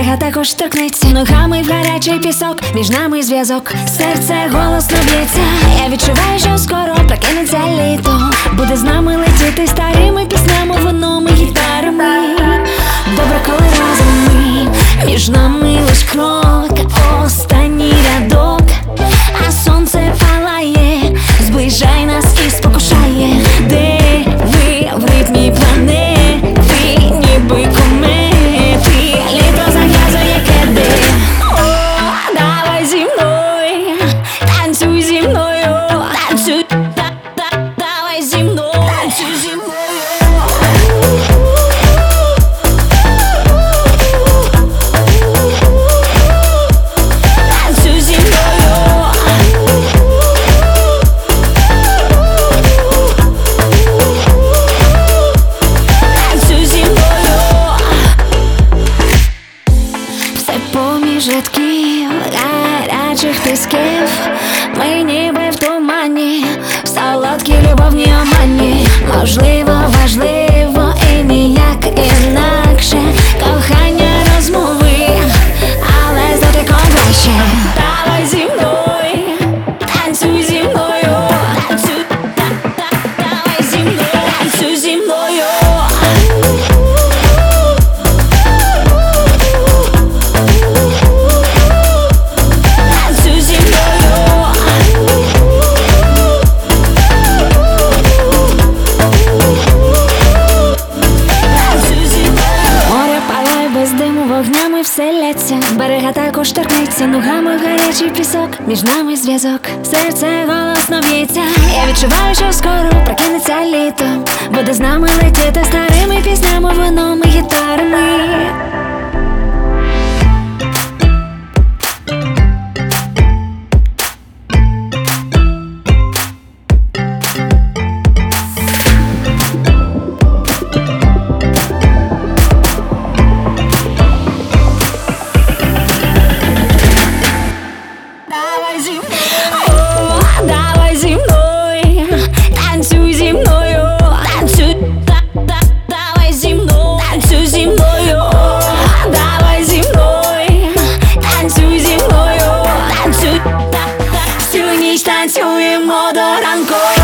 берега також торкнеться, ногами в гарячий пісок, між нами зв'язок. Серце голосно б'ється, я відчуваю, що скоро прокинеться літо. Буде з нами летіти старими піснями, вином і гітарами. Добре, коли разом ми, між нами лиш крок, останній рядок, а сонце палає, зближай нас і спокушає. Де ви в ритмі планети, ніби комети, літо зав'язує кеди. О, давай зі мною, танцюй зі мною, танцюй, давай зі мною, танцюй зі мною. Поміж рядків гарячих тисків ми ніби в тумані, в солодкій любовній омані. Можливо, важливо і ніяк інакше кохання розмови, але з дотиком краще. Давай зі мною, танцюй зі мною, танцюй, давай зі мною, танцюй зі мною. Вогнями вселяться, берега також торкнеться, ногами в гарячий пісок, між нами зв'язок. Серце голосно б'ється, я відчуваю, що скоро прокинеться літо. Буде з нами летіти старими піснями, вином і гітарами. Давай зі мною, танцюй зі мною, танцюй, давай зі мною, танцюй зі мною, давай зі мною, танцюй зі мною, танцюй, всю ніч танцюємо до ранку.